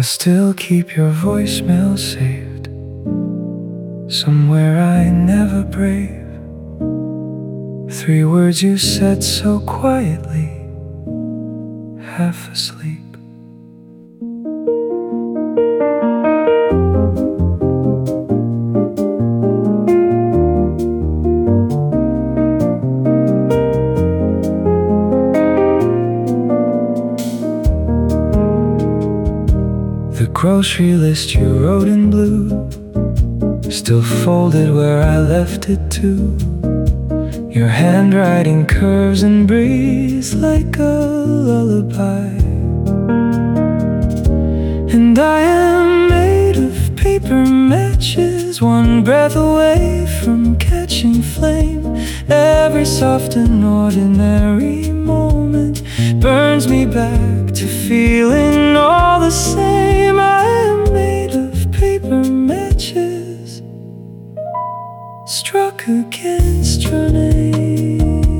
still keep your voicemail saved somewhere I never brave. 3 words you said so quietly, half asleep. The grocery list you wrote in blue, still folded where I left it too. Your handwriting curves and breathes like a lullaby. And I am made of paper matches, one breath away from catching flame. Every soft and ordinary moment burns me back to feeling all the same. I am made of paper matches, struck against your name.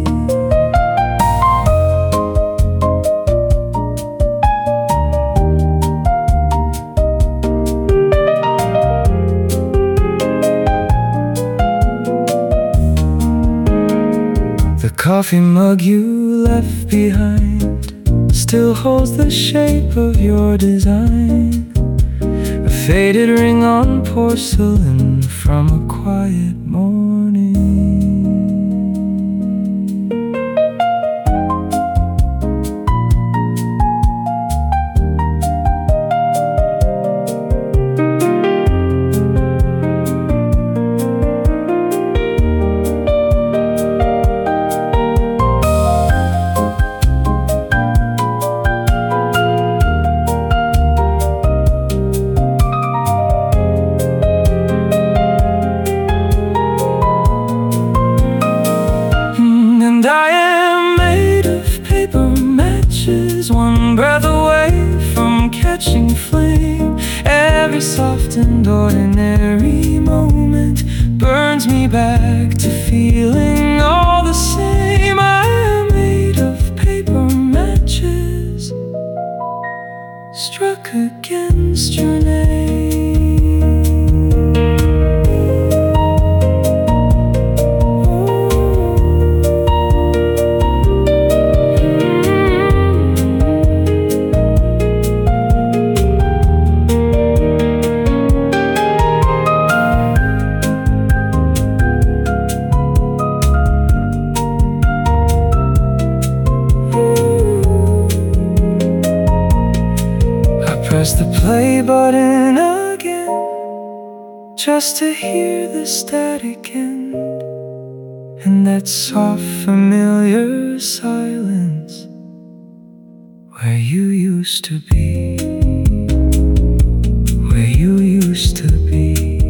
The coffee mug you left behind still holds the shape of your design, a faded ring on porcelain from a quiet morning. And I am made of paper matches, one breath away from catching flame. Every soft and ordinary moment burns me back to feeling all the same. I am made of paper matches, struck against your name. Press the play button again, just to hear the static end, and that soft familiar silence where you used to be, where you used to be.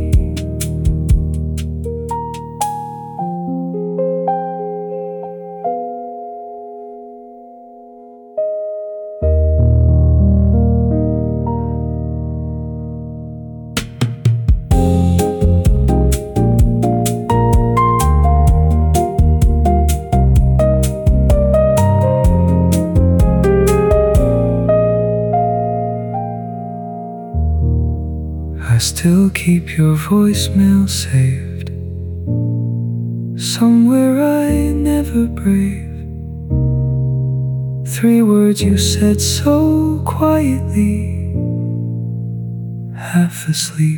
I still keep your voicemail saved somewhere I never brave. 3 words you said so quietly, half asleep.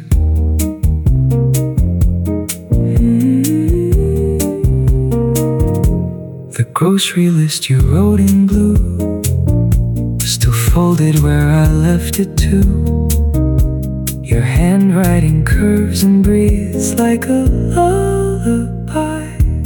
The grocery list you wrote in blue, still folded where I left it too. Your handwriting curves and breathes like a lullaby.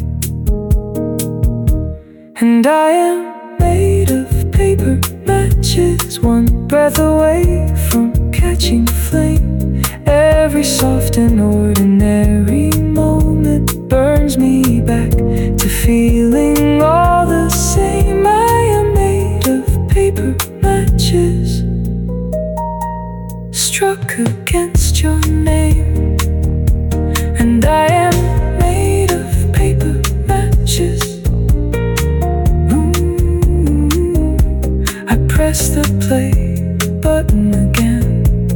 And I am made of paper matches, one breath away from catching flame. Every soft and ordinary moment burns me back to feeling all the same. I am made of paper matches, struck against your name. And I am made of paper matches. I press the play button again,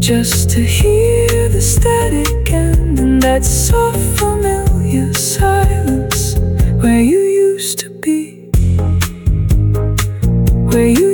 just to hear the static end in that soft familiar silence where you used to be, where you